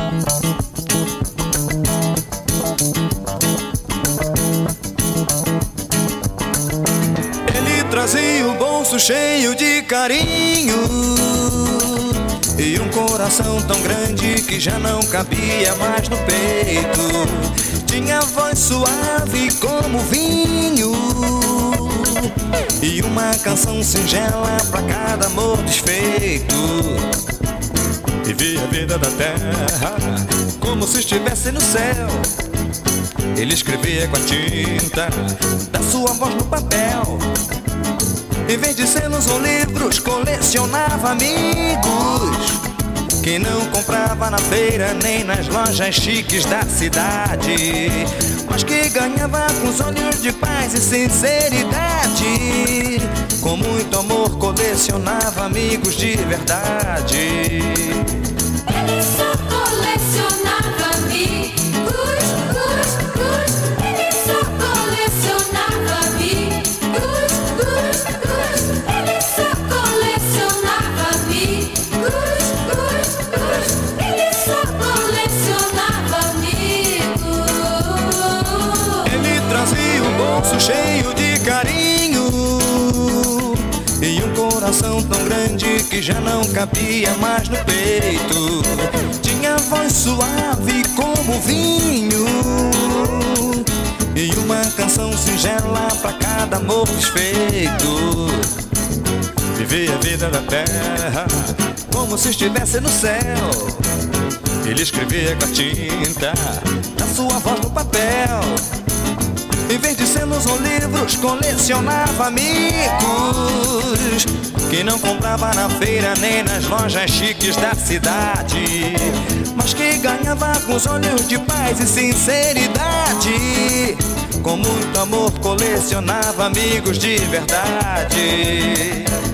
Ele trazia o bolso cheio de carinho e um coração tão grande que já não cabia mais no peito. Tinha voz suave como vinho e uma canção singela pra cada amor desfeito. Vivia a vida da terra como se estivesse no céu. Ele escrevia com a tinta da sua voz no papel. Em vez de selos ou livros, colecionava amigos que não comprava na feira nem nas lojas chiques da cidade, mas que ganhava com os olhos de paz e sinceridade. Com muito amor colecionava amigos de verdade. Ele só colecionava amigos. Ele só colecionava amigos. Ele só colecionava amigos. Ele só colecionava amigos. Ele trazia um bolso cheio de carinho e um coração tão grande que já não cabia mais no peito. Tinha voz suave como vinho e uma canção singela pra cada amor desfeito. Vivia a vida da terra como se estivesse no céu. Ele escrevia com a tinta da sua voz no papel. Em vez de selos ou livros, colecionava amigos que não comprava na feira nem nas lojas chiques da cidade, mas que ganhava com os olhos de paz e sinceridade. Com muito amor colecionava amigos de verdade.